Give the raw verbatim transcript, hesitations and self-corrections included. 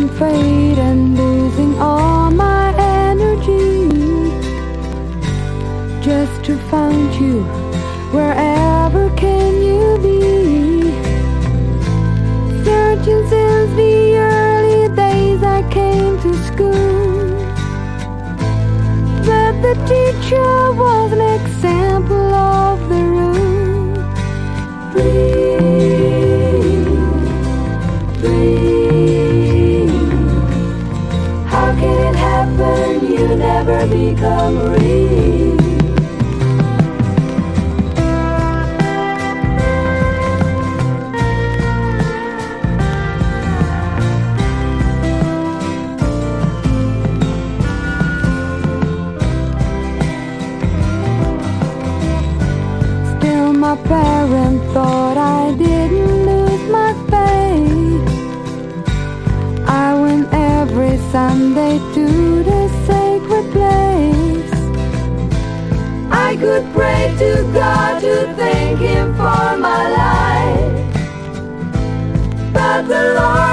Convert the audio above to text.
watching fade and losing all my energy, just to find you. Wherever can you be? Searching since the early days I came to school, but the teacher was an example of the rule. Breathe, breathe. How can it happen? You never become real. My parents thought I didn't lose my faith. I went every Sunday to the sacred place. I could pray to God to thank Him for my life, but the Lord